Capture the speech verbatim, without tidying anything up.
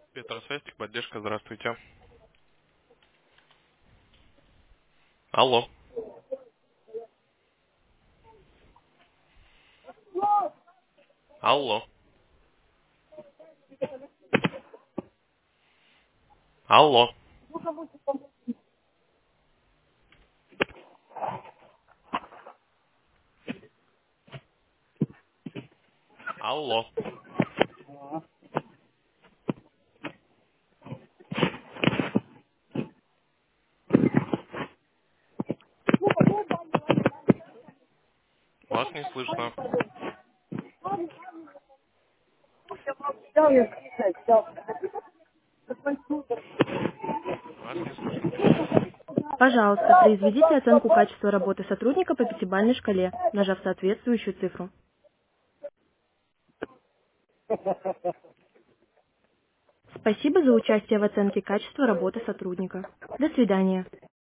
Петросвязь, поддержка, здравствуйте. Алло, алло, алло, алло. Вас не слышно. Вас не слышно. Пожалуйста, произведите оценку качества работы сотрудника по пятибалльной шкале, нажав соответствующую цифру. Спасибо за участие в оценке качества работы сотрудника. До свидания.